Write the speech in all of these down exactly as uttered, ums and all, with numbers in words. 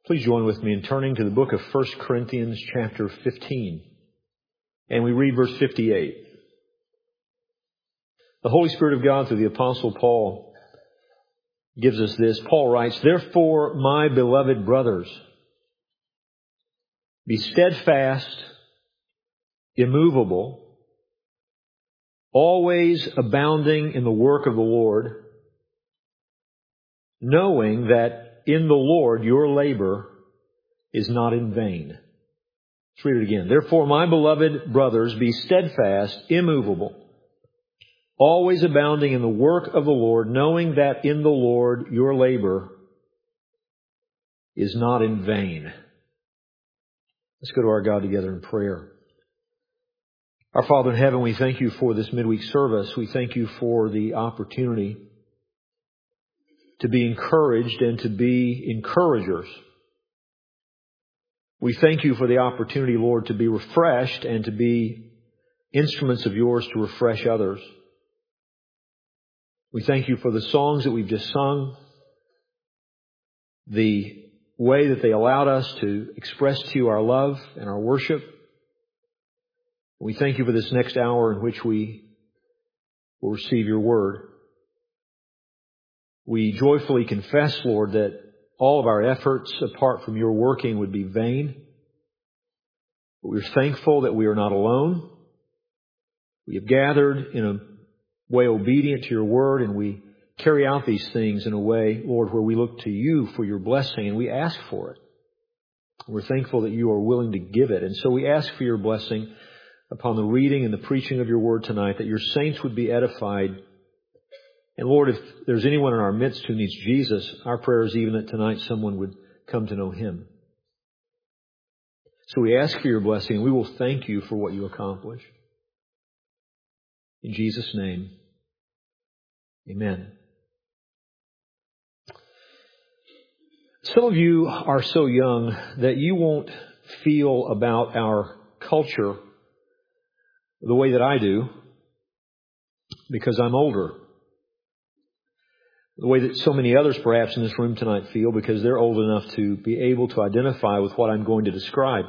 Please join with me in turning to the book of First Corinthians chapter fifteen. And we read verse fifty-eight. The Holy Spirit of God through the Apostle Paul gives us this. Paul writes, "Therefore, my beloved brothers, be steadfast, immovable, always abounding in the work of the Lord, knowing that in the Lord your labor is not in vain." Let's read it again. "Therefore, my beloved brothers, be steadfast, immovable, always abounding in the work of the Lord, knowing that in the Lord your labor is not in vain." Let's go to our God together in prayer. Our Father in heaven, we thank you for this midweek service. We thank you for the opportunity to be encouraged and to be encouragers. We thank you for the opportunity, Lord, to be refreshed and to be instruments of yours to refresh others. We thank you for the songs that we've just sung, the way that they allowed us to express to you our love and our worship. We thank you for this next hour in which we will receive your word. We joyfully confess, Lord, that all of our efforts apart from your working would be vain. But we're thankful that we are not alone. We have gathered in a way obedient to your word, and we carry out these things in a way, Lord, where we look to you for your blessing, and we ask for it. We're thankful that you are willing to give it. And so we ask for your blessing upon the reading and the preaching of your word tonight, that your saints would be edified. And Lord, if there's anyone in our midst who needs Jesus, our prayer is even that tonight someone would come to know him. So we ask for your blessing, and we will thank you for what you accomplish. In Jesus' name, amen. Some of you are so young that you won't feel about our culture the way that I do, because I'm older. The way that so many others perhaps in this room tonight feel, because they're old enough to be able to identify with what I'm going to describe.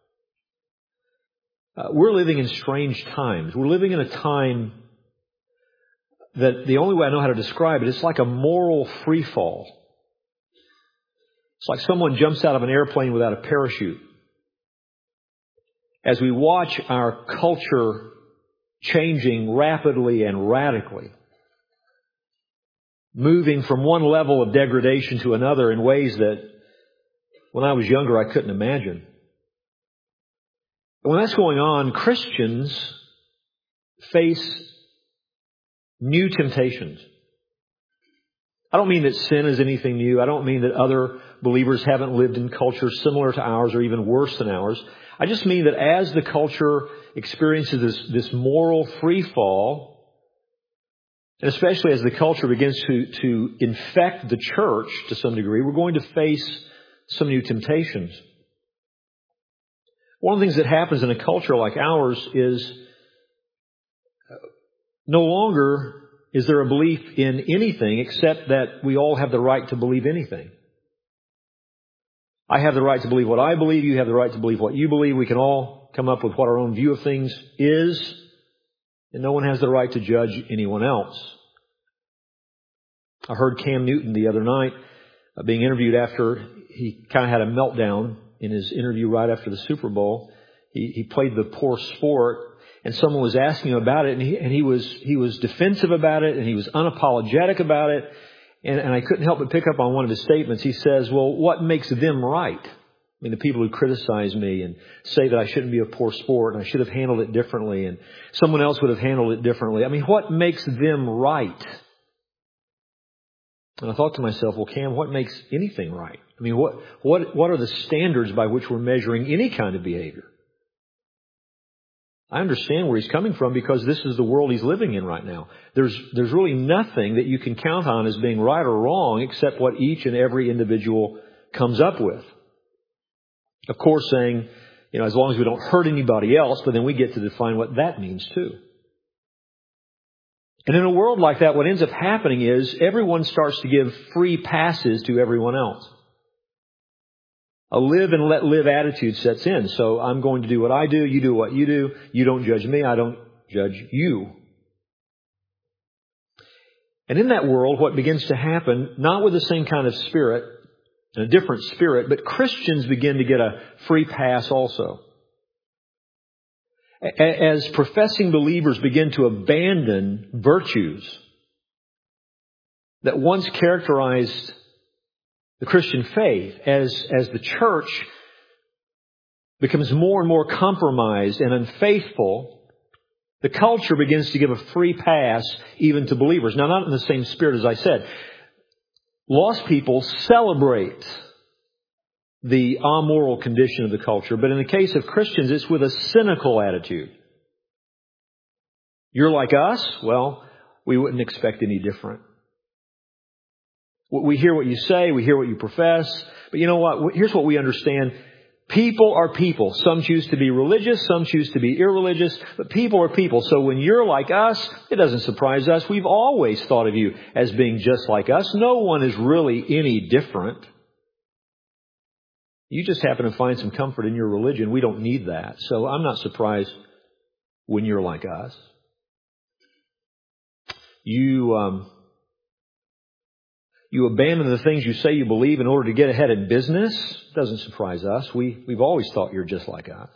Uh, we're living in strange times. We're living in a time that the only way I know how to describe it, it's like a moral free fall. It's like someone jumps out of an airplane without a parachute. As we watch our culture changing rapidly and radically, moving from one level of degradation to another in ways that when I was younger I couldn't imagine. When that's going on, Christians face new temptations. I don't mean that sin is anything new. I don't mean that other believers haven't lived in cultures similar to ours or even worse than ours. I just mean that as the culture experiences this, this moral free fall, and especially as the culture begins to, to infect the church to some degree, we're going to face some new temptations. One of the things that happens in a culture like ours is no longer is there a belief in anything except that we all have the right to believe anything. I have the right to believe what I believe. You have the right to believe what you believe. We can all come up with what our own view of things is. And no one has the right to judge anyone else. I heard Cam Newton the other night uh, being interviewed after he kind of had a meltdown in his interview right after the Super Bowl. He, he played the poor sport, and someone was asking him about it, and he, and he was he was defensive about it, and he was unapologetic about it. And, and I couldn't help but pick up on one of his statements. He says, "Well, what makes them right? I mean, the people who criticize me and say that I shouldn't be a poor sport and I should have handled it differently and someone else would have handled it differently. I mean, what makes them right?" And I thought to myself, well, Cam, what makes anything right? I mean, what what what are the standards by which we're measuring any kind of behavior? I understand where he's coming from, because this is the world he's living in right now. There's there's really nothing that you can count on as being right or wrong except what each and every individual comes up with. Of course, saying, you know, as long as we don't hurt anybody else, but then we get to define what that means too. And in a world like that, what ends up happening is everyone starts to give free passes to everyone else. A live and let live attitude sets in. So I'm going to do what I do. You do what you do. You don't judge me. I don't judge you. And in that world, what begins to happen, not with the same kind of spirit, a different spirit, but Christians begin to get a free pass also. As professing believers begin to abandon virtues that once characterized the Christian faith, as, as the church becomes more and more compromised and unfaithful, the culture begins to give a free pass even to believers. Now, not in the same spirit as I said. Lost people celebrate the amoral condition of the culture, but in the case of Christians, it's with a cynical attitude. You're like us? Well, we wouldn't expect any different. We hear what you say, we hear what you profess, but you know what? Here's what we understand. People are people. Some choose to be religious, some choose to be irreligious, but people are people. So when you're like us, it doesn't surprise us. We've always thought of you as being just like us. No one is really any different. You just happen to find some comfort in your religion. We don't need that. So I'm not surprised when you're like us. You, um, you abandon the things you say you believe in order to get ahead in business. Doesn't surprise us. We, we've always thought you're just like us.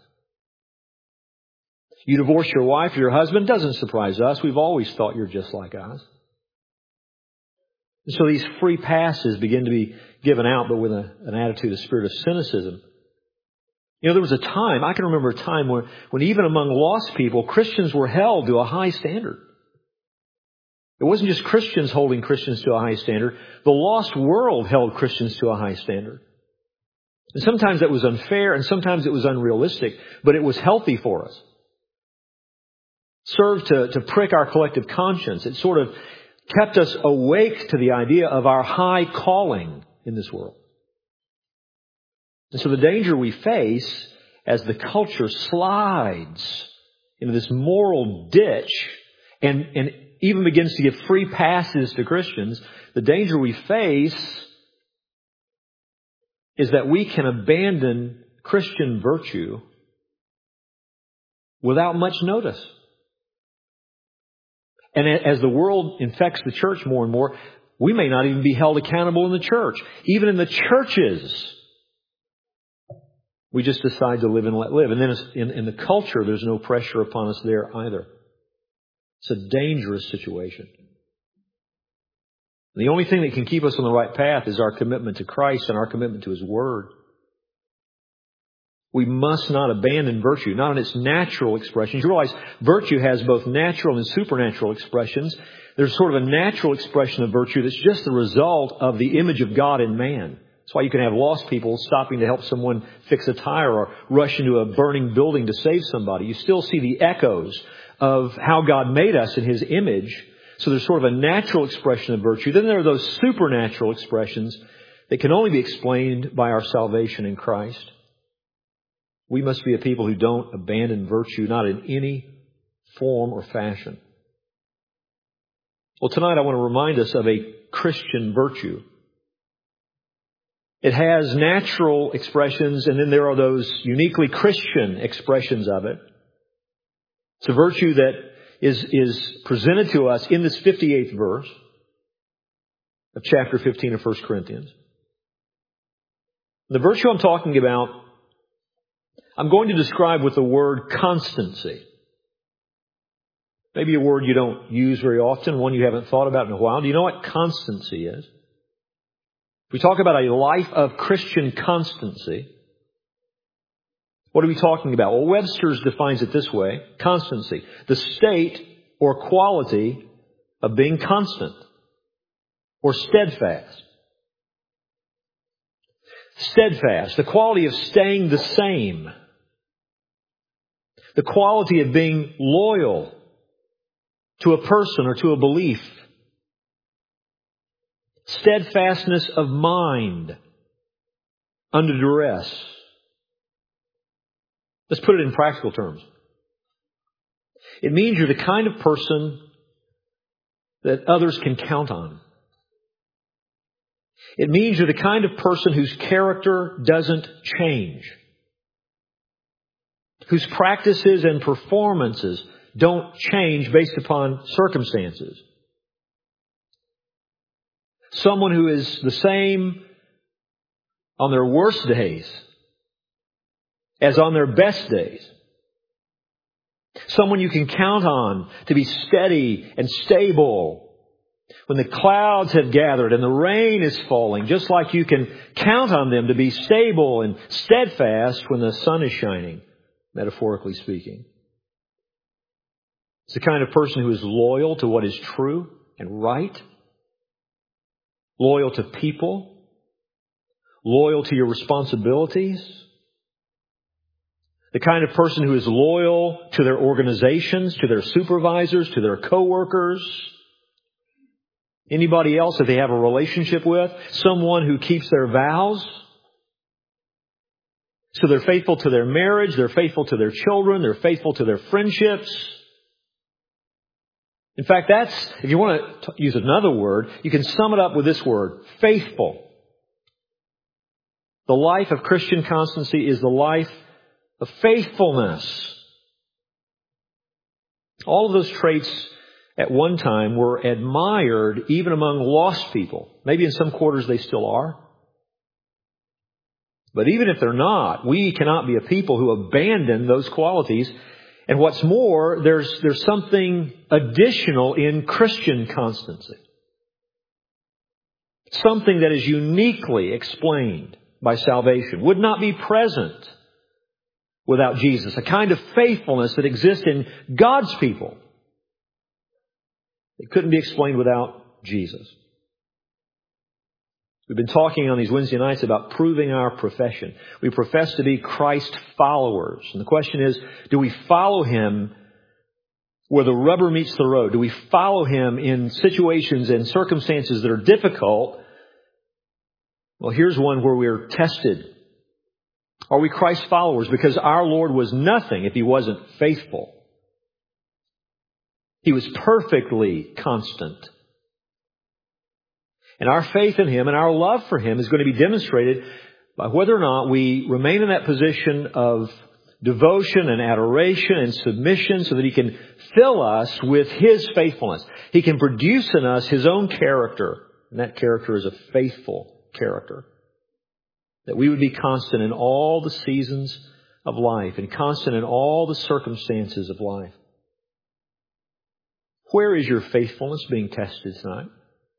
You divorce your wife or your husband. Doesn't surprise us. We've always thought you're just like us. And so these free passes begin to be given out, but with a, an attitude, a spirit of cynicism. You know, there was a time, I can remember a time when, when even among lost people, Christians were held to a high standard. It wasn't just Christians holding Christians to a high standard. The lost world held Christians to a high standard. And sometimes that was unfair and sometimes it was unrealistic, but it was healthy for us. Served to, to prick our collective conscience. It sort of kept us awake to the idea of our high calling in this world. And so the danger we face as the culture slides into this moral ditch and, and even begins to give free passes to Christians, the danger we face is that we can abandon Christian virtue without much notice. And as the world infects the church more and more, we may not even be held accountable in the church. Even in the churches, we just decide to live and let live. And then in, in the culture, there's no pressure upon us there either. It's a dangerous situation. The only thing that can keep us on the right path is our commitment to Christ and our commitment to His Word. We must not abandon virtue, not in its natural expressions. You realize virtue has both natural and supernatural expressions. There's sort of a natural expression of virtue that's just the result of the image of God in man. That's why you can have lost people stopping to help someone fix a tire or rush into a burning building to save somebody. You still see the echoes of how God made us in His image. So there's sort of a natural expression of virtue. Then there are those supernatural expressions that can only be explained by our salvation in Christ. We must be a people who don't abandon virtue, not in any form or fashion. Well, tonight I want to remind us of a Christian virtue. It has natural expressions, and then there are those uniquely Christian expressions of it. It's a virtue that is, is presented to us in this fifty-eighth verse of chapter fifteen of First Corinthians. The virtue I'm talking about, I'm going to describe with the word constancy. Maybe a word you don't use very often, one you haven't thought about in a while. Do you know what constancy is? If we talk about a life of Christian constancy, what are we talking about? Well, Webster's defines it this way. Constancy. The state or quality of being constant or steadfast. Steadfast. The quality of staying the same. The quality of being loyal to a person or to a belief. Steadfastness of mind under duress. Let's put it in practical terms. It means you're the kind of person that others can count on. It means you're the kind of person whose character doesn't change, whose practices and performances don't change based upon circumstances. Someone who is the same on their worst days as on their best days. Someone you can count on to be steady and stable when the clouds have gathered and the rain is falling, just like you can count on them to be stable and steadfast when the sun is shining, metaphorically speaking. It's the kind of person who is loyal to what is true and right, loyal to people, loyal to your responsibilities, the kind of person who is loyal to their organizations, to their supervisors, to their coworkers, anybody else that they have a relationship with, someone who keeps their vows. So they're faithful to their marriage, they're faithful to their children, they're faithful to their friendships. In fact, that's, if you want to use another word, you can sum it up with this word, faithful. The life of Christian constancy is the life of faithfulness. All of those traits at one time were admired even among lost people. Maybe in some quarters they still are. But even if they're not, we cannot be a people who abandon those qualities. And what's more, there's, there's something additional in Christian constancy. Something that is uniquely explained by salvation. Would not be present without Jesus. A kind of faithfulness that exists in God's people. It couldn't be explained without Jesus. We've been talking on these Wednesday nights about proving our profession. We profess to be Christ followers. And the question is, do we follow Him where the rubber meets the road? Do we follow Him in situations and circumstances that are difficult? Well, here's one where we're tested. Are we Christ followers? Because our Lord was nothing if He wasn't faithful. He was perfectly constant. And our faith in Him and our love for Him is going to be demonstrated by whether or not we remain in that position of devotion and adoration and submission so that He can fill us with His faithfulness. He can produce in us His own character. And that character is a faithful character. That we would be constant in all the seasons of life and constant in all the circumstances of life. Where is your faithfulness being tested tonight?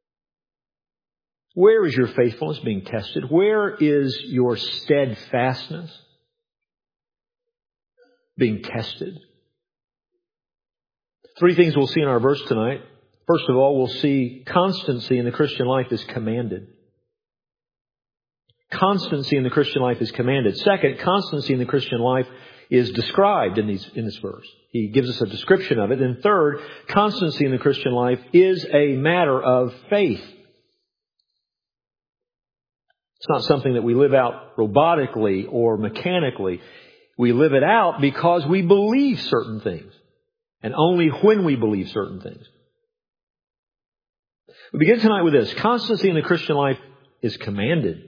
Where is your faithfulness being tested? Where is your steadfastness being tested? Three things we'll see in our verse tonight. First of all, we'll see constancy in the Christian life is commanded. Constancy in the Christian life is commanded. Second, constancy in the Christian life is described in these in this verse. He gives us a description of it. And third, constancy in the Christian life is a matter of faith. It's not something that we live out robotically or mechanically. We live it out because we believe certain things. And only when we believe certain things. We begin tonight with this. Constancy in the Christian life is commanded.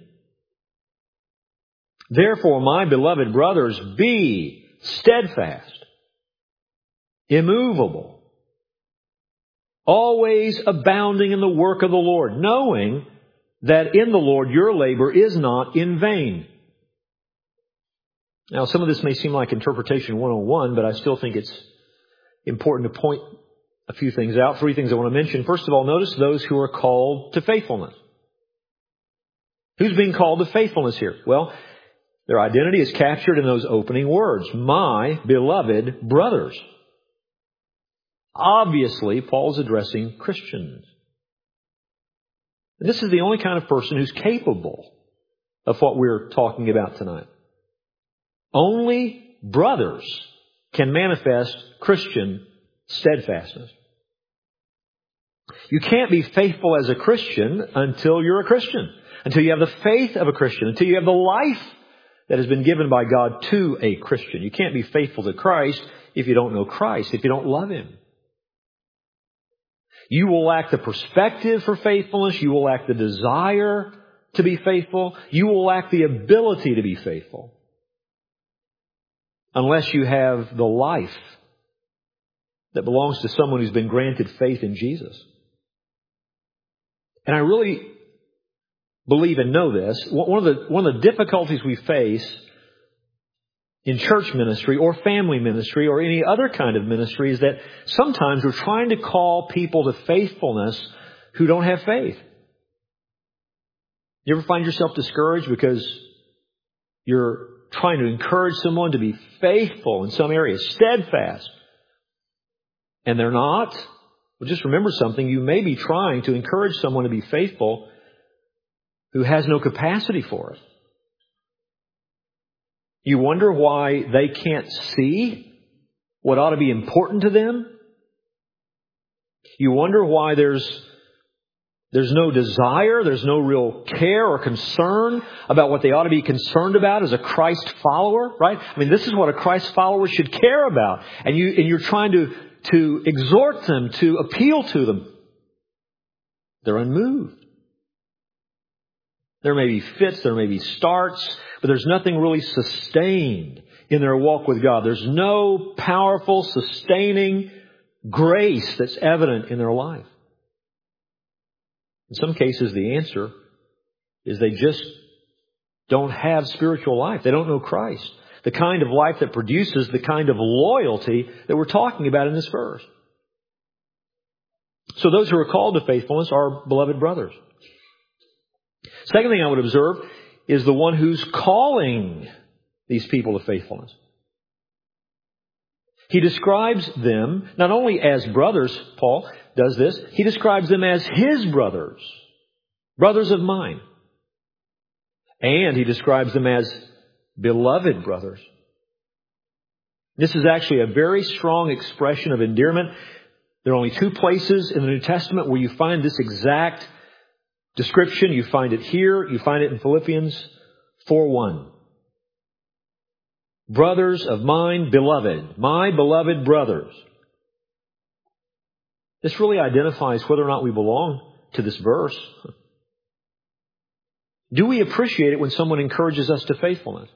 Therefore, my beloved brothers, be steadfast, immovable, always abounding in the work of the Lord, knowing that in the Lord your labor is not in vain. Now, some of this may seem like interpretation one oh one, but I still think it's important to point a few things out. Three things I want to mention. First of all, notice those who are called to faithfulness. Who's being called to faithfulness here? Well, their identity is captured in those opening words. My beloved brothers. Obviously, Paul's addressing Christians. And this is the only kind of person who's capable of what we're talking about tonight. Only brothers can manifest Christian steadfastness. You can't be faithful as a Christian until you're a Christian. Until you have the faith of a Christian. Until you have the life that has been given by God to a Christian. You can't be faithful to Christ if you don't know Christ, if you don't love Him. You will lack the perspective for faithfulness. You will lack the desire to be faithful, you will lack the ability to be faithful unless you have the life that belongs to someone who's been granted faith in Jesus. And I really believe and know this. One of the, one of the difficulties we face in church ministry or family ministry or any other kind of ministry is that sometimes we're trying to call people to faithfulness who don't have faith. You ever find yourself discouraged because you're trying to encourage someone to be faithful in some area, steadfast, and they're not? Well, just remember something. You may be trying to encourage someone to be faithful who has no capacity for it. You wonder why they can't see what ought to be important to them. You wonder why there's there's no desire, there's no real care or concern about what they ought to be concerned about as a Christ follower, right? I mean, this is what a Christ follower should care about. And you and you're trying to, to exhort them, to appeal to them. They're unmoved. There may be fits, there may be starts, but there's nothing really sustained in their walk with God. There's no powerful, sustaining grace that's evident in their life. In some cases, the answer is they just don't have spiritual life. They don't know Christ. The kind of life that produces the kind of loyalty that we're talking about in this verse. So those who are called to faithfulness are beloved brothers. Second thing I would observe is the one who's calling these people to faithfulness. He describes them not only as brothers, Paul does this, he describes them as his brothers, brothers of mine. And he describes them as beloved brothers. This is actually a very strong expression of endearment. There are only two places in the New Testament where you find this exact description. You find it here. You find it in Philippians four one. Brothers of mine, beloved. My beloved brothers. This really identifies whether or not we belong to this verse. Do we appreciate it when someone encourages us to faithfulness?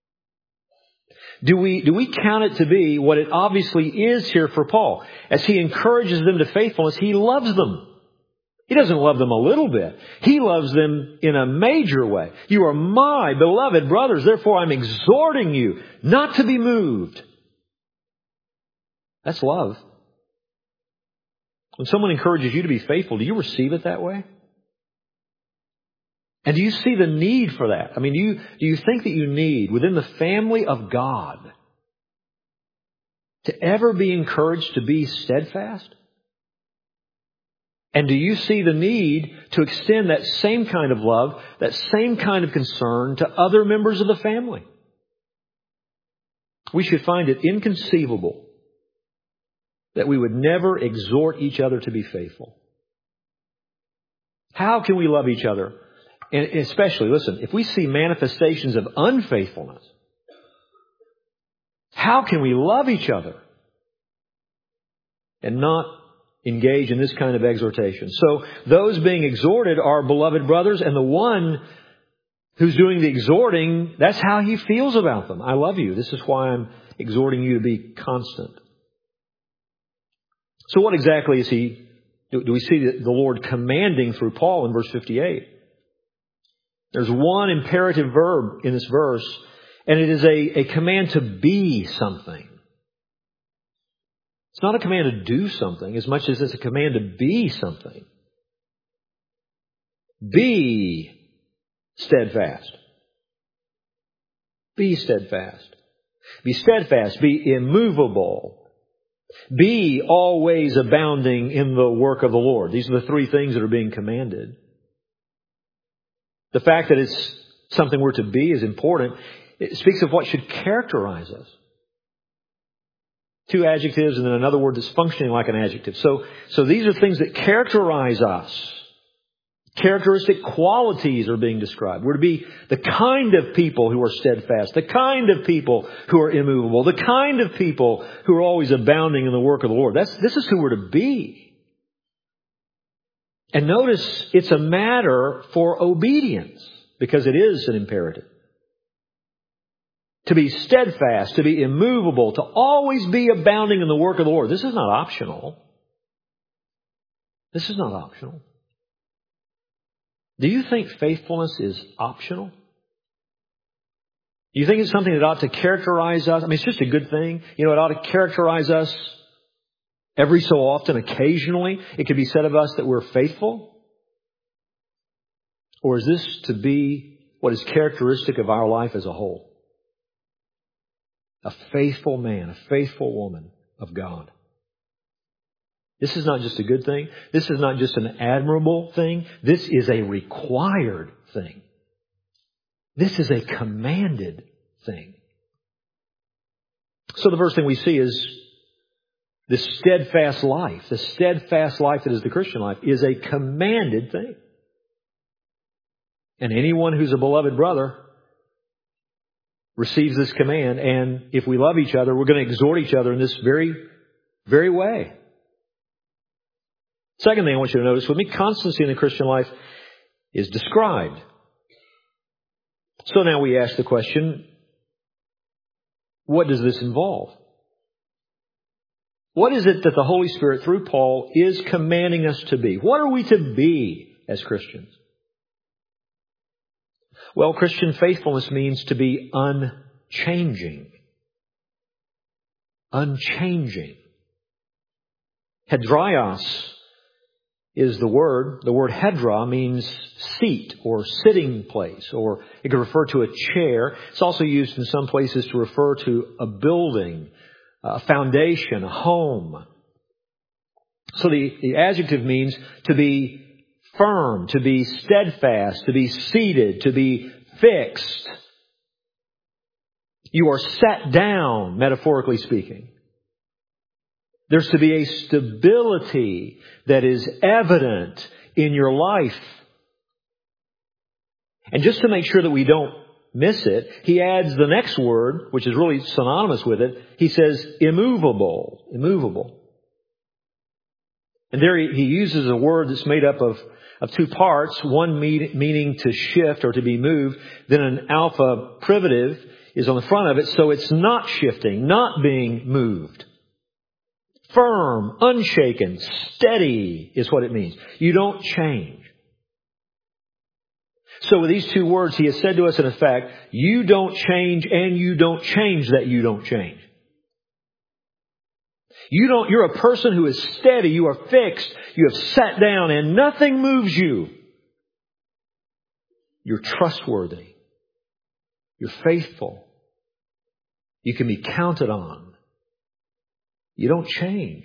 Do we, do we count it to be what it obviously is here for Paul? As he encourages them to faithfulness, he loves them. He doesn't love them a little bit. He loves them in a major way. You are my beloved brothers, therefore I'm exhorting you not to be moved. That's love. When someone encourages you to be faithful, do you receive it that way? And do you see the need for that? I mean, do you, do you think that you need, within the family of God, to ever be encouraged to be steadfast? And do you see the need to extend that same kind of love, that same kind of concern to other members of the family? We should find it inconceivable that we would never exhort each other to be faithful. How can we love each other? And especially, listen, if we see manifestations of unfaithfulness, how can we love each other and not engage in this kind of exhortation? So those being exhorted are beloved brothers, and the one who's doing the exhorting, that's how he feels about them. I love you. This is why I'm exhorting you to be constant. So what exactly is he, do, do we see the Lord commanding through Paul in verse fifty-eight? There's one imperative verb in this verse, and it is a, a command to be something. It's not a command to do something as much as it's a command to be something. Be steadfast. Be steadfast. Be steadfast. Be immovable. Be always abounding in the work of the Lord. These are the three things that are being commanded. The fact that it's something we're to be is important. It speaks of what should characterize us. Two adjectives and then another word that's functioning like an adjective. So, so these are things that characterize us. Characteristic qualities are being described. We're to be the kind of people who are steadfast, the kind of people who are immovable, the kind of people who are always abounding in the work of the Lord. That's, this is who we're to be. And notice it's a matter for obedience, because it is an imperative. To be steadfast, to be immovable, to always be abounding in the work of the Lord. This is not optional. This is not optional. Do you think faithfulness is optional? Do you think it's something that ought to characterize us? I mean, it's just a good thing. You know, it ought to characterize us every so often, occasionally. It could be said of us that we're faithful. Or is this to be what is characteristic of our life as a whole? A faithful man, a faithful woman of God. This is not just a good thing. This is not just an admirable thing. This is a required thing. This is a commanded thing. So the first thing we see is this steadfast life. The steadfast life that is the Christian life is a commanded thing. And anyone who's a beloved brother receives this command. And if we love each other, we're going to exhort each other in this very, very way. Second thing I want you to notice with me, constancy in the Christian life is described. So now we ask the question, what does this involve? What is it that the Holy Spirit, through Paul, is commanding us to be? What are we to be as Christians? Well, Christian faithfulness means to be unchanging. Unchanging. Hedraios is the word. The word hedra means seat or sitting place, or it could refer to a chair. It's also used in some places to refer to a building, a foundation, a home. So the, the adjective means to be firm, to be steadfast, to be seated, to be fixed. You are set down, metaphorically speaking. There's to be a stability that is evident in your life. And just to make sure that we don't miss it, he adds the next word, which is really synonymous with it. He says immovable, immovable. And there he, he uses a word that's made up of, of two parts, one mean, meaning to shift or to be moved. Then an alpha privative is on the front of it, so it's not shifting, not being moved. Firm, unshaken, steady is what it means. You don't change. So with these two words, he has said to us in effect, you don't change and you don't change that you don't change. You don't, you're a person who is steady, you are fixed, you have sat down and nothing moves you. You're trustworthy. You're faithful. You can be counted on. You don't change.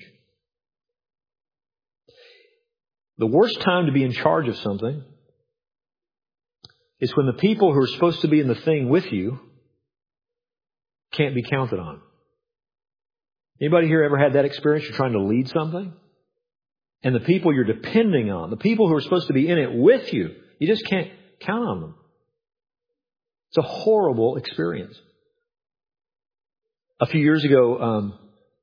The worst time to be in charge of something is when the people who are supposed to be in the thing with you can't be counted on. Anybody here ever had that experience? You're trying to lead something, and the people you're depending on, the people who are supposed to be in it with you, you just can't count on them. It's a horrible experience. A few years ago, um,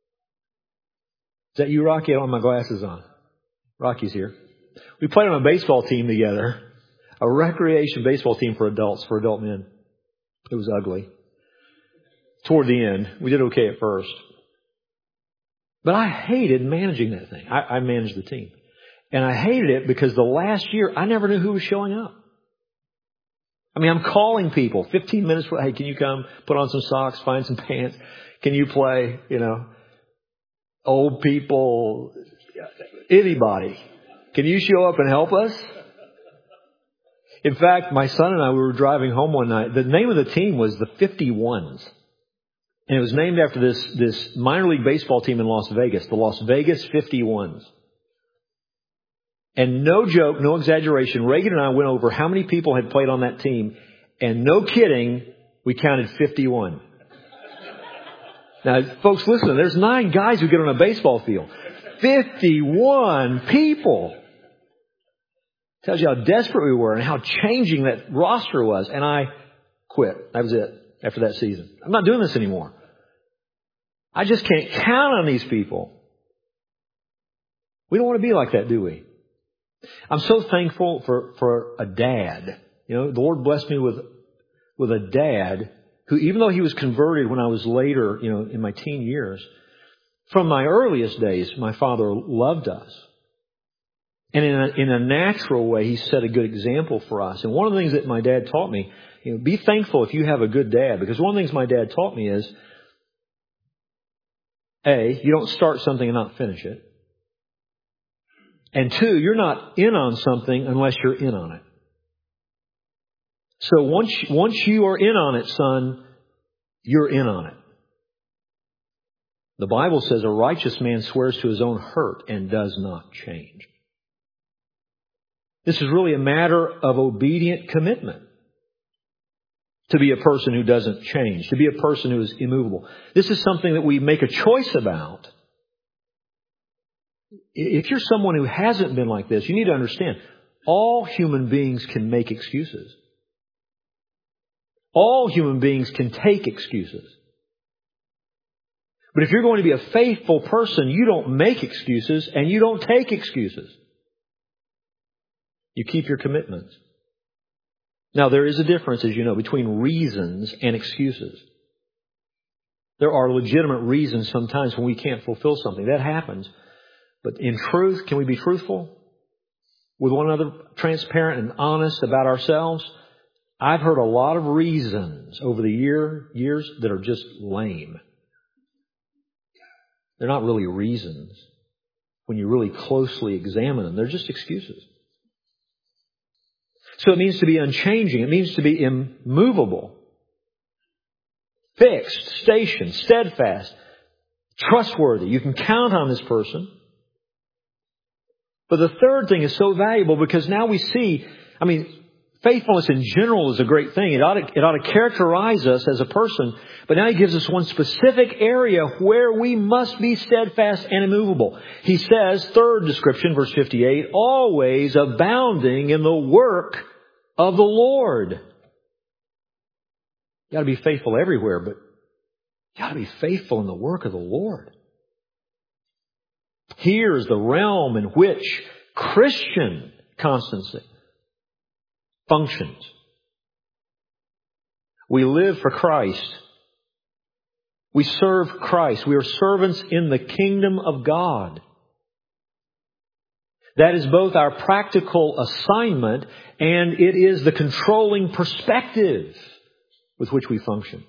is that you, Rocky? I don't have my glasses on. Rocky's here. We played on a baseball team together, a recreation baseball team for adults, for adult men. It was ugly. Toward the end, we did okay at first. But I hated managing that thing. I, I managed the team. And I hated it because the last year, I never knew who was showing up. I mean, I'm calling people fifteen minutes. Hey, can you come put on some socks, find some pants? Can you play, you know, old people, anybody? Can you show up and help us? In fact, my son and I, we were driving home one night. The name of the team was the fifty-ones. And it was named after this, this minor league baseball team in Las Vegas, the Las Vegas fifty-ones. And no joke, no exaggeration, Reagan and I went over how many people had played on that team. And no kidding, we counted fifty-one. Now, folks, listen, there's nine guys who get on a baseball field. fifty-one people. Tells you how desperate we were and how changing that roster was. And I quit. That was it after that season. I'm not doing this anymore. I just can't count on these people. We don't want to be like that, do we? I'm so thankful for, for a dad. You know, the Lord blessed me with, with a dad who, even though he was converted when I was later, you know, in my teen years, from my earliest days, my father loved us. And in a, in a natural way, he set a good example for us. And one of the things that my dad taught me, you know, be thankful if you have a good dad. Because one of the things my dad taught me is, A, you don't start something and not finish it. And two, you're not in on something unless you're in on it. So once, once you are in on it, son, you're in on it. The Bible says a righteous man swears to his own hurt and does not change. This is really a matter of obedient commitment to be a person who doesn't change, to be a person who is immovable. This is something that we make a choice about. If you're someone who hasn't been like this, you need to understand, all human beings can make excuses. All human beings can take excuses. But if you're going to be a faithful person, you don't make excuses and you don't take excuses. You keep your commitments. Now, there is a difference, as you know, between reasons and excuses. There are legitimate reasons sometimes when we can't fulfill something. That happens. But in truth, can we be truthful with one another, transparent and honest about ourselves? I've heard a lot of reasons over the year, years that are just lame. They're not really reasons. When you really closely examine them, they're just excuses. So it means to be unchanging. It means to be immovable, fixed, stationed, steadfast, trustworthy. You can count on this person. But the third thing is so valuable because now we see, I mean, faithfulness in general is a great thing. It ought to, it ought to characterize us as a person. But now he gives us one specific area where we must be steadfast and immovable. He says, third description, verse fifty-eight, always abounding in the work of the Lord. You got to be faithful everywhere, but you got to be faithful in the work of the Lord. Here is the realm in which Christian constancy functions. We live for Christ. We serve Christ. We are servants in the kingdom of God. That is both our practical assignment and it is the controlling perspective with which we function.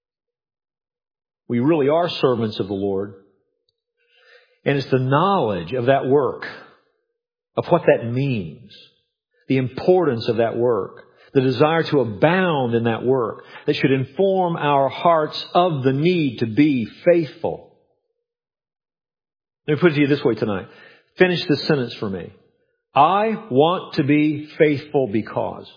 We really are servants of the Lord. And it's the knowledge of that work, of what that means, the importance of that work, the desire to abound in that work that should inform our hearts of the need to be faithful. Let me put it to you this way tonight. Finish this sentence for me. I want to be faithful because.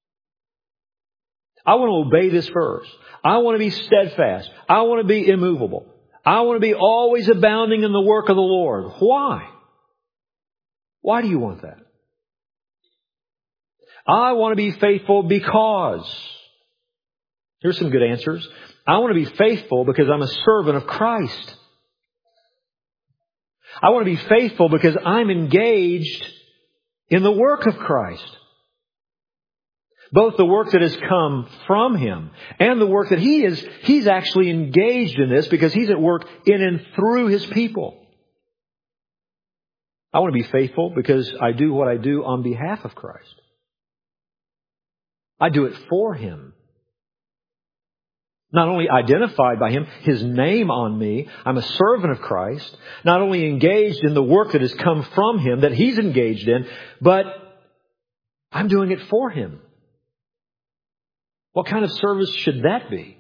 I want to obey this verse. I want to be steadfast. I want to be immovable. I want to be always abounding in the work of the Lord. Why? Why do you want that? I want to be faithful because. Here's some good answers. I want to be faithful because I'm a servant of Christ. I want to be faithful because I'm engaged in the work of Christ. Both the work that has come from Him and the work that He is, He's actually engaged in this because He's at work in and through His people. I want to be faithful because I do what I do on behalf of Christ. I do it for Him. Not only identified by Him, His name on me. I'm a servant of Christ. Not only engaged in the work that has come from Him, that He's engaged in, but I'm doing it for Him. What kind of service should that be?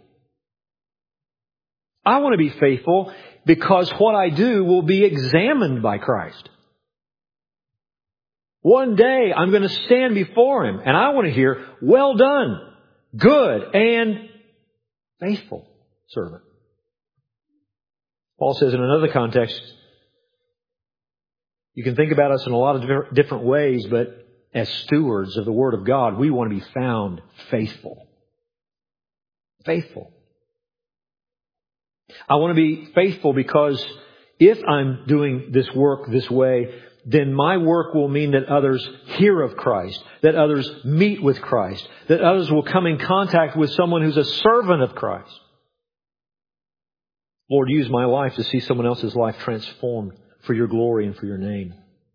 I want to be faithful because what I do will be examined by Christ. One day I'm going to stand before Him and I want to hear, well done, good and faithful servant. Paul says in another context, you can think about us in a lot of different ways, but as stewards of the Word of God, we want to be found faithful. Faithful. I want to be faithful because if I'm doing this work this way, then my work will mean that others hear of Christ, that others meet with Christ, that others will come in contact with someone who's a servant of Christ. Lord, use my life to see someone else's life transformed for your glory and for your name.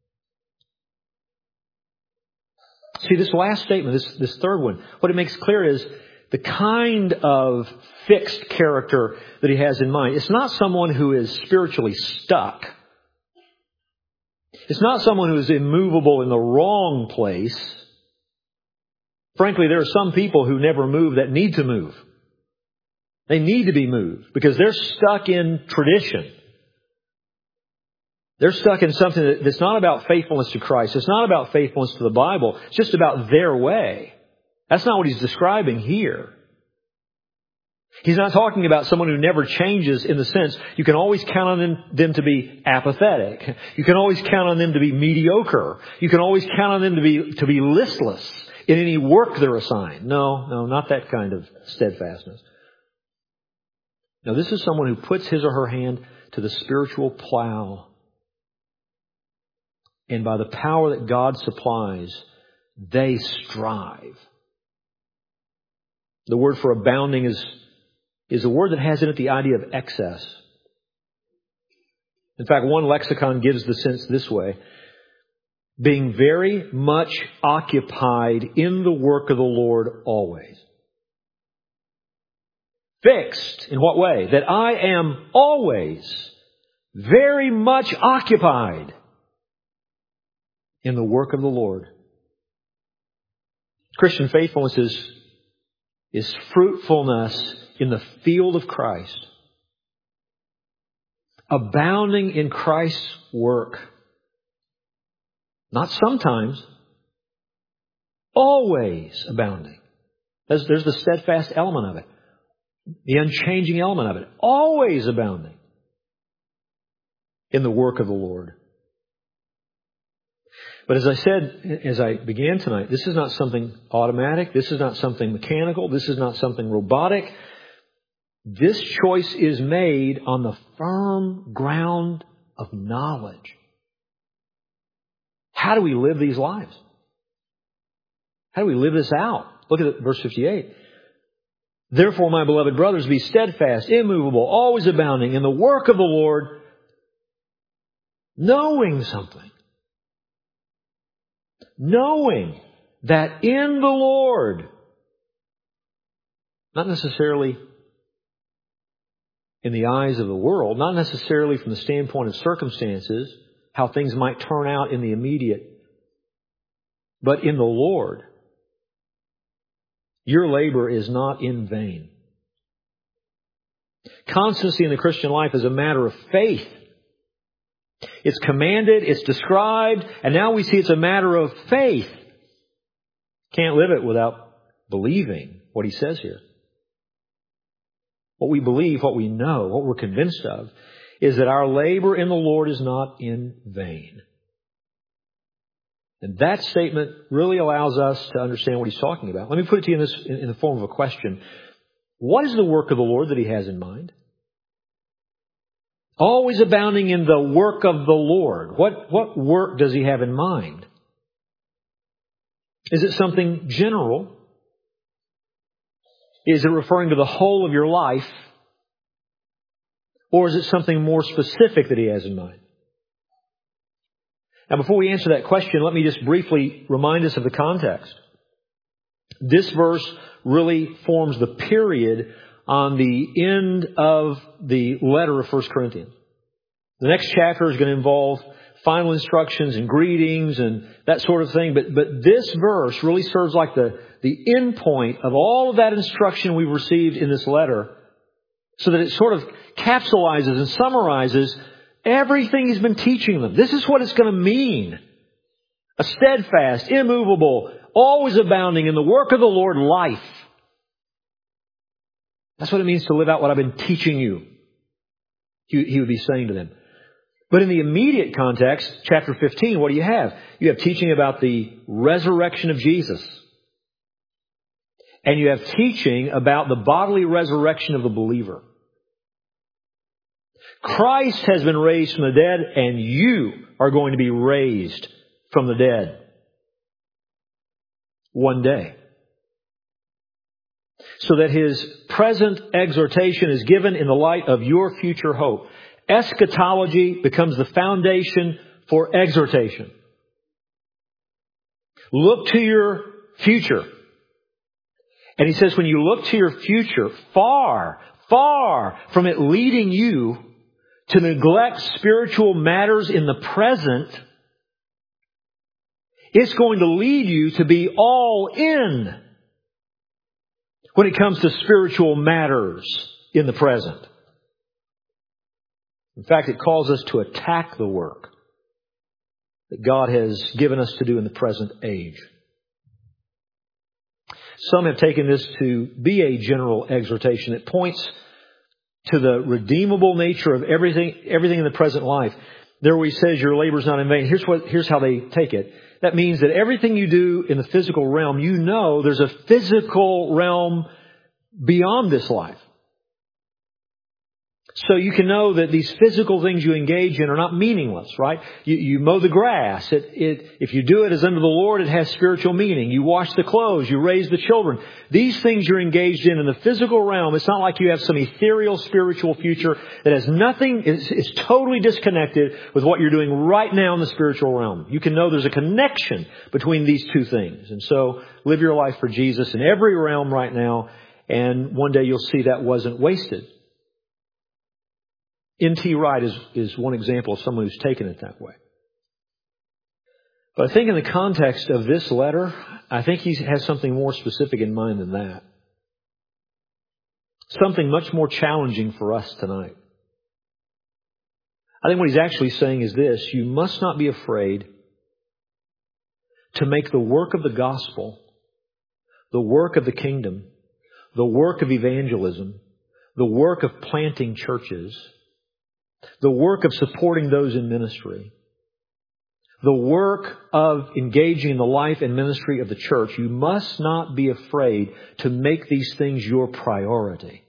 See, this last statement, this, this third one, what it makes clear is the kind of fixed character that he has in mind. It's not someone who is spiritually stuck. It's not someone who is immovable in the wrong place. Frankly, there are some people who never move that need to move. They need to be moved because they're stuck in tradition. They're stuck in something that's not about faithfulness to Christ. It's not about faithfulness to the Bible. It's just about their way. That's not what he's describing here. He's not talking about someone who never changes in the sense you can always count on them, them to be apathetic. You can always count on them to be mediocre. You can always count on them to be, to be listless in any work they're assigned. No, no, not that kind of steadfastness. Now, this is someone who puts his or her hand to the spiritual plow. And by the power that God supplies, they strive. The word for abounding is, is a word that has in it the idea of excess. In fact, one lexicon gives the sense this way: being very much occupied in the work of the Lord always. Fixed. In what way? That I am always very much occupied in the work of the Lord. Christian faithfulness is, is fruitfulness in the field of Christ. Abounding in Christ's work. Not sometimes. Always abounding. There's, there's the steadfast element of it. The unchanging element of it. Always abounding in the work of the Lord. But as I said, as I began tonight, this is not something automatic. This is not something mechanical. This is not something robotic. This choice is made on the firm ground of knowledge. How do we live these lives? How do we live this out? Look at verse fifty-eight. Therefore, my beloved brothers, be steadfast, immovable, always abounding in the work of the Lord, knowing something. Knowing that in the Lord, not necessarily in the eyes of the world, not necessarily from the standpoint of circumstances, how things might turn out in the immediate, but in the Lord, your labor is not in vain. Constancy in the Christian life is a matter of faith. It's commanded, it's described, and now we see it's a matter of faith. Can't live it without believing what he says here. What we believe, what we know, what we're convinced of, is that our labor in the Lord is not in vain. And that statement really allows us to understand what he's talking about. Let me put it to you in, this, in, in the form of a question. What is the work of the Lord that he has in mind? Always abounding in the work of the Lord. What, what work does he have in mind? Is it something general? Is it referring to the whole of your life? Or is it something more specific that he has in mind? Now, before we answer that question, let me just briefly remind us of the context. This verse really forms the period on the end of the letter of First Corinthians. The next chapter is going to involve final instructions and greetings and that sort of thing. But, but this verse really serves like the, the end point of all of that instruction we've received in this letter, so that it sort of capsulizes and summarizes everything he's been teaching them. This is what it's going to mean. A steadfast, immovable, always abounding in the work of the Lord life. That's what it means to live out what I've been teaching you, he, he would be saying to them. But in the immediate context, chapter fifteen, what do you have? You have teaching about the resurrection of Jesus. And you have teaching about the bodily resurrection of the believer. Christ has been raised from the dead, and you are going to be raised from the dead one day. So that His present exhortation is given in the light of your future hope. Eschatology becomes the foundation for exhortation. Look to your future. And He says when you look to your future, far, far from it leading you to neglect spiritual matters in the present, it's going to lead you to be all in when it comes to spiritual matters in the present. In fact, it calls us to attack the work that God has given us to do in the present age. Some have taken this to be a general exhortation. It points to the redeemable nature of everything, everything in the present life. There where He says your labor is not in vain. Here's what, here's how they take it. That means that everything you do in the physical realm, you know there's a physical realm beyond this life. So you can know that these physical things you engage in are not meaningless, right? You, you mow the grass. It, it, if you do it as unto the Lord, it has spiritual meaning. You wash the clothes. You raise the children. These things you're engaged in in the physical realm, it's not like you have some ethereal spiritual future that has nothing, it's, it's totally disconnected with what you're doing right now in the spiritual realm. You can know there's a connection between these two things. And so live your life for Jesus in every realm right now, and one day you'll see that wasn't wasted. N T Wright is, is one example of someone who's taken it that way. But I think in the context of this letter, I think he has something more specific in mind than that. Something much more challenging for us tonight. I think what he's actually saying is this: you must not be afraid to make the work of the gospel, the work of the kingdom, the work of evangelism, the work of planting churches, the work of supporting those in ministry, the work of engaging in the life and ministry of the church. You must not be afraid to make these things your priority.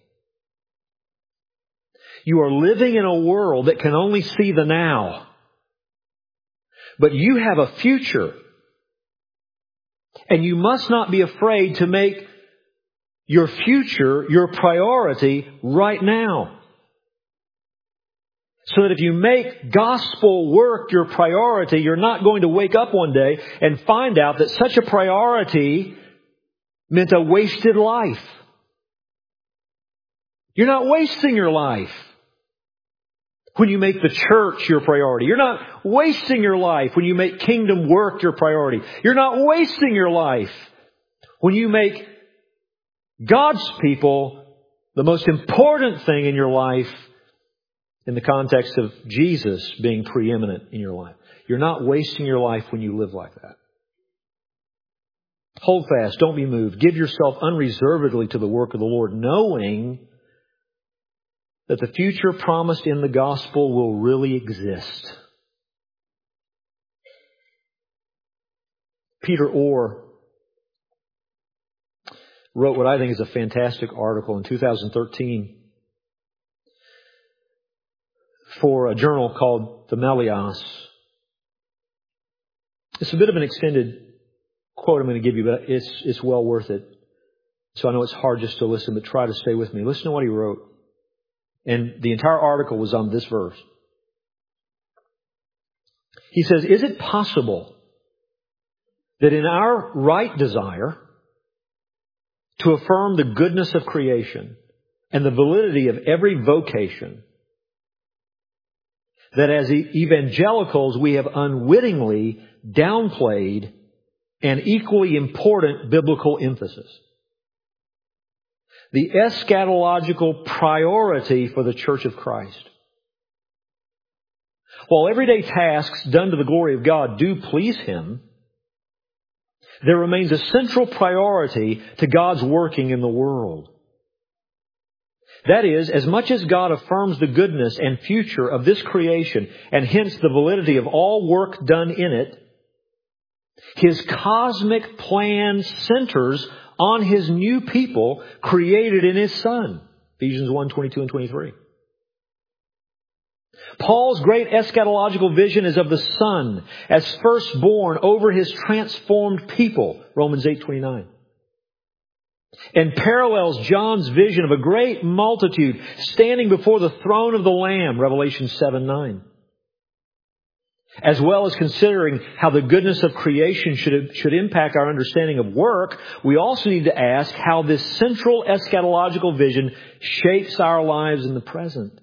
You are living in a world that can only see the now. But you have a future. And you must not be afraid to make your future your priority right now. So that if you make gospel work your priority, you're not going to wake up one day and find out that such a priority meant a wasted life. You're not wasting your life when you make the church your priority. You're not wasting your life when you make kingdom work your priority. You're not wasting your life when you make God's people the most important thing in your life in the context of Jesus being preeminent in your life. You're not wasting your life when you live like that. Hold fast. Don't be moved. Give yourself unreservedly to the work of the Lord, knowing that the future promised in the gospel will really exist. Peter Orr wrote what I think is a fantastic article in two thousand thirteen for a journal called The Melios. It's a bit of an extended quote I'm going to give you, but it's, it's well worth it. So I know it's hard just to listen, but try to stay with me. Listen to what he wrote. And the entire article was on this verse. He says, "Is it possible that in our right desire to affirm the goodness of creation and the validity of every vocation, that as evangelicals we have unwittingly downplayed an equally important biblical emphasis? The eschatological priority for the Church of Christ. While everyday tasks done to the glory of God do please Him, there remains a central priority to God's working in the world. That is, as much as God affirms the goodness and future of this creation, and hence the validity of all work done in it, His cosmic plan centers on His new people, created in His Son. Ephesians one, twenty-two and twenty-three. Paul's great eschatological vision is of the Son as firstborn over His transformed people, Romans eight twenty-nine. And parallels John's vision of a great multitude standing before the throne of the Lamb, Revelation seven nine. As well as considering how the goodness of creation should, should impact our understanding of work, we also need to ask how this central eschatological vision shapes our lives in the present.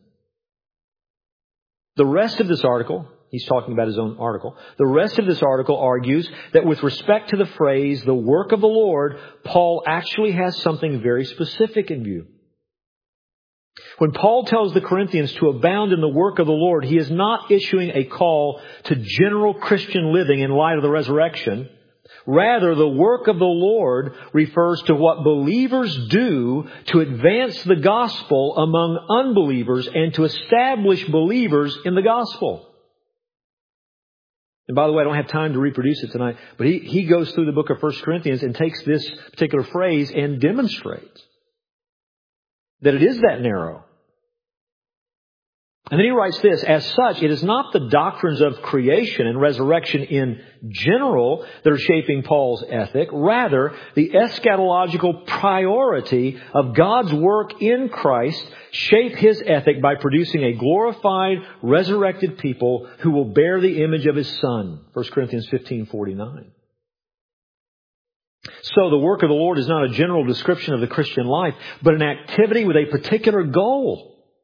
The rest of this article, he's talking about his own article, the rest of this article argues that with respect to the phrase, the work of the Lord, Paul actually has something very specific in view. When Paul tells the Corinthians to abound in the work of the Lord, he is not issuing a call to general Christian living in light of the resurrection. Rather, the work of the Lord refers to what believers do to advance the gospel among unbelievers and to establish believers in the gospel. And by the way, I don't have time to reproduce it tonight, but he, he goes through the book of First Corinthians and takes this particular phrase and demonstrates that it is that narrow. And then he writes this, as such, it is not the doctrines of creation and resurrection in general that are shaping Paul's ethic. Rather, the eschatological priority of God's work in Christ shape his ethic by producing a glorified, resurrected people who will bear the image of His Son. First Corinthians fifteen forty-nine. So the work of the Lord is not a general description of the Christian life, but an activity with a particular goal.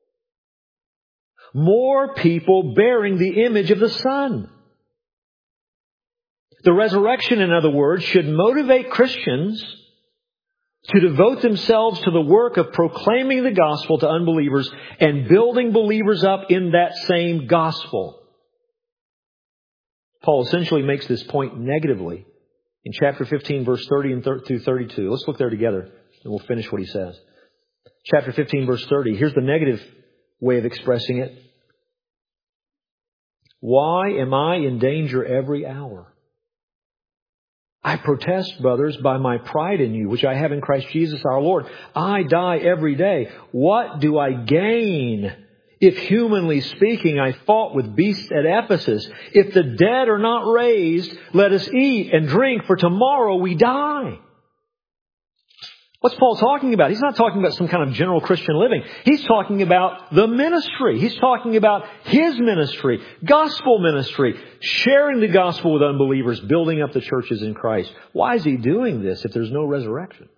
More people bearing the image of the Son. The resurrection, in other words, should motivate Christians to devote themselves to the work of proclaiming the gospel to unbelievers and building believers up in that same gospel. Paul essentially makes this point negatively in chapter fifteen, verse thirty and through thirty-two. Let's look there together and we'll finish what he says. Chapter fifteen, verse thirty. Here's the negative way of expressing it. Why am I in danger every hour? I protest, brothers, by my pride in you, which I have in Christ Jesus our Lord. I die every day. What do I gain? If humanly speaking, I fought with beasts at Ephesus. If the dead are not raised, let us eat and drink, for tomorrow we die. What's Paul talking about? He's not talking about some kind of general Christian living. He's talking about the ministry. He's talking about his ministry, gospel ministry, sharing the gospel with unbelievers, building up the churches in Christ. Why is he doing this if there's no resurrection?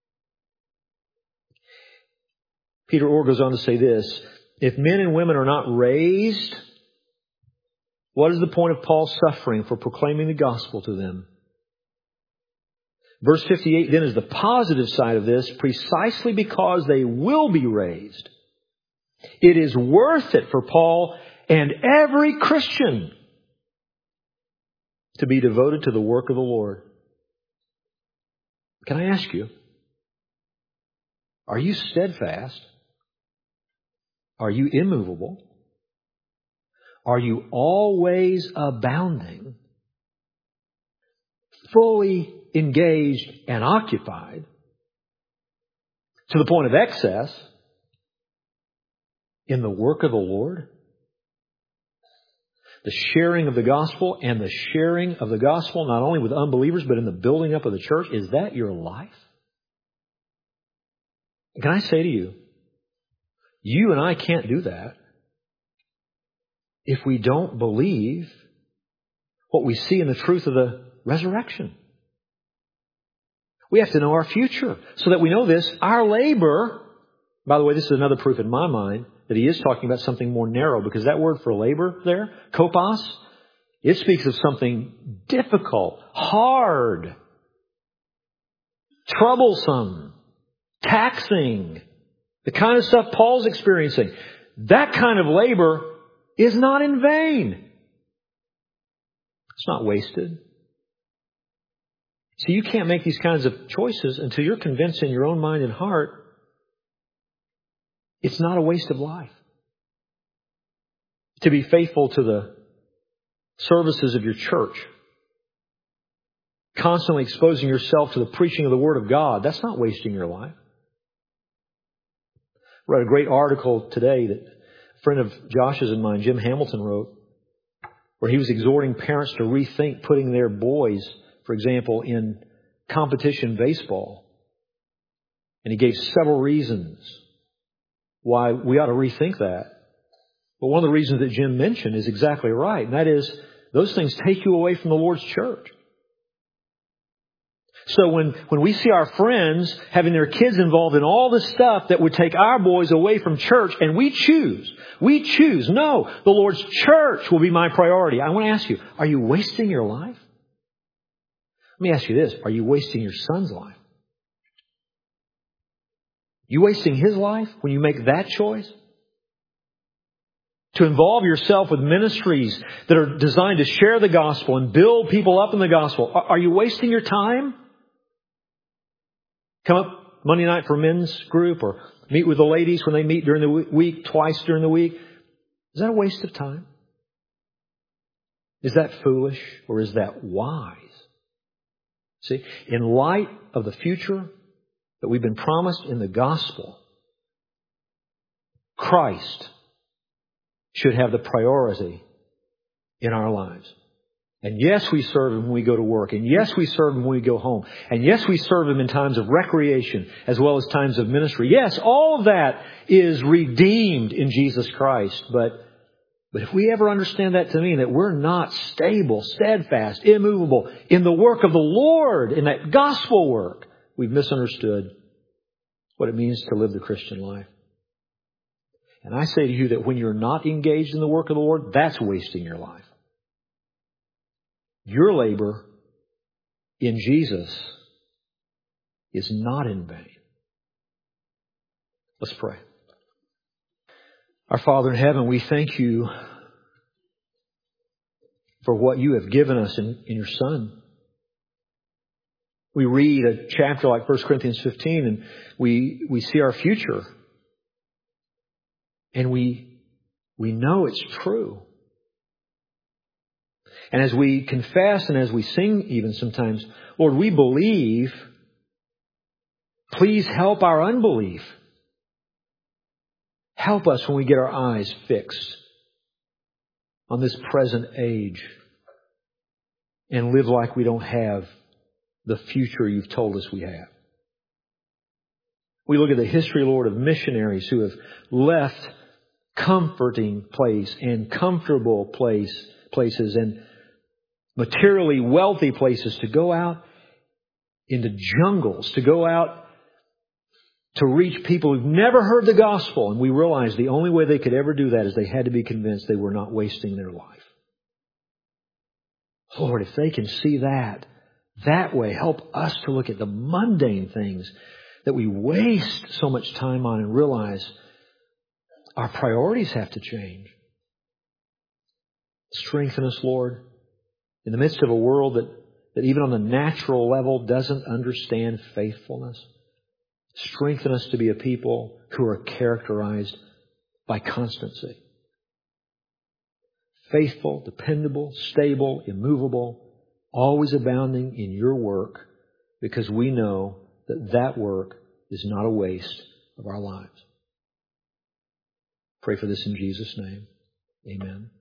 Peter Orr goes on to say this, if men and women are not raised, what is the point of Paul's suffering for proclaiming the gospel to them? Verse fifty-eight then is the positive side of this, precisely because they will be raised. It is worth it for Paul and every Christian to be devoted to the work of the Lord. Can I ask you, are you steadfast? Are you immovable? Are you always abounding? Fully engaged and occupied to the point of excess in the work of the Lord? The sharing of the gospel and the sharing of the gospel not only with unbelievers but in the building up of the church. Is that your life? Can I say to you, you and I can't do that if we don't believe what we see in the truth of the resurrection. We have to know our future so that we know this. Our labor, by the way, this is another proof in my mind that he is talking about something more narrow, because that word for labor there, kopos, it speaks of something difficult, hard, troublesome, taxing, the kind of stuff Paul's experiencing. That kind of labor is not in vain. It's not wasted. See, you can't make these kinds of choices until you're convinced in your own mind and heart it's not a waste of life. To be faithful to the services of your church, constantly exposing yourself to the preaching of the Word of God, that's not wasting your life. I read a great article today that friend of Josh's and mine, Jim Hamilton, wrote, where he was exhorting parents to rethink putting their boys, for example, in competition baseball. And he gave several reasons why we ought to rethink that. But one of the reasons that Jim mentioned is exactly right, and that is those things take you away from the Lord's church. So when, when we see our friends having their kids involved in all this stuff that would take our boys away from church, and we choose, we choose, no, the Lord's church will be my priority. I want to ask you, are you wasting your life? Let me ask you this, are you wasting your son's life? You wasting his life when you make that choice? To involve yourself with ministries that are designed to share the gospel and build people up in the gospel. Are you wasting your time? Come up Monday night for men's group or meet with the ladies when they meet during the week, twice during the week. Is that a waste of time? Is that foolish or is that wise? See, in light of the future that we've been promised in the gospel, Christ should have the priority in our lives. And yes, we serve Him when we go to work. And yes, we serve Him when we go home. And yes, we serve Him in times of recreation as well as times of ministry. Yes, all of that is redeemed in Jesus Christ. But, but if we ever understand that to mean that we're not stable, steadfast, immovable in the work of the Lord, in that gospel work, we've misunderstood what it means to live the Christian life. And I say to you that when you're not engaged in the work of the Lord, that's wasting your life. Your labor in Jesus is not in vain. Let's pray. Our Father in heaven, we thank you for what you have given us in, in your Son. We read a chapter like First Corinthians fifteen and we, we see our future. And we, we know it's true. And as we confess and as we sing even sometimes, Lord, we believe. Please help our unbelief. Help us when we get our eyes fixed on this present age and live like we don't have the future you've told us we have. We look at the history, Lord, of missionaries who have left comforting place and comfortable place places and materially wealthy places to go out into jungles, to go out to reach people who've never heard the gospel. And we realized the only way they could ever do that is they had to be convinced they were not wasting their life. Lord, if they can see that, that way, help us to look at the mundane things that we waste so much time on and realize our priorities have to change. Strengthen us, Lord, in the midst of a world that, that even on the natural level doesn't understand faithfulness. Strengthen us to be a people who are characterized by constancy. Faithful, dependable, stable, immovable, always abounding in your work, because we know that that work is not a waste of our lives. Pray for this in Jesus' name. Amen.